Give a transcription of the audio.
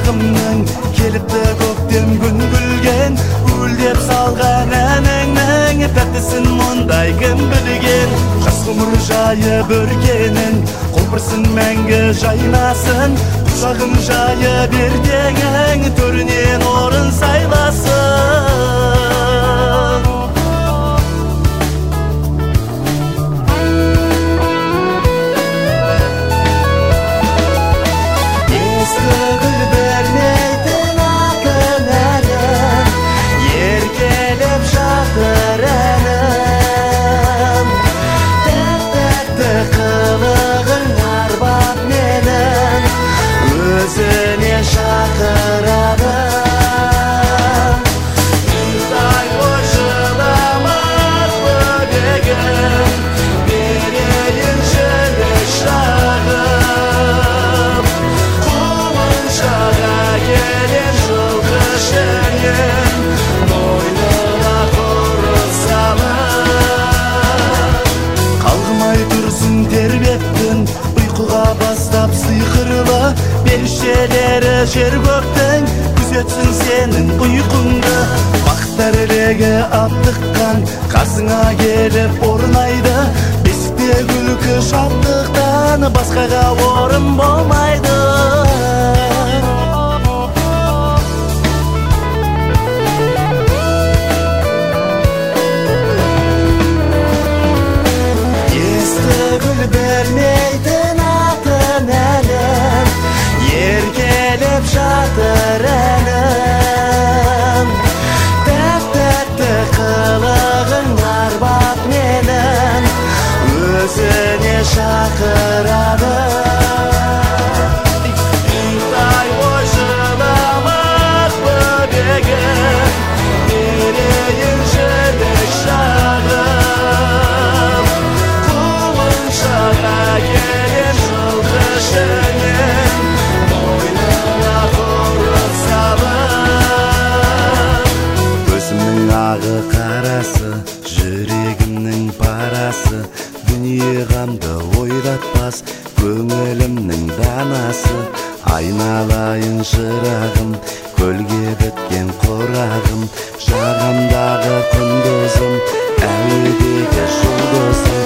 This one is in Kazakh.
Шырағымның келіпті көктем күн күлген, Үлдеп салған әніңнің тәттісін мұндай кім білген. Жас ғұмыр жайы бүркенің, құлпырсын мәңгі жайнасын. Құшағын жайы бердеңің, төрінен орын сайласын. Періштелері жер көктің күзетсін сенің ұйқыңды. Бақтар легі аптыққан қасыңа келіп орнайды. Бесікте күлкі шаттықтан басқаға орын болмайды. Есті гүл бермейтін атын әлім, еркелеп жатыр әнім. Тәп-тәтті қылығың арбап менің, өзіне шақырады. Иттай ой жыламақ бөбегім, берейін жілік шағым. Құлыншаға келем жылқы шөнен, мойнына құрық салып. Көзімнің ағы қарасы, жүрегімнің парасы, дүние ғамды ойратпас көңілімнің данасы. Айналайын шырағым, көлге біткен қорағым, жағамдағы күндізім, әуедегі жұлдызым.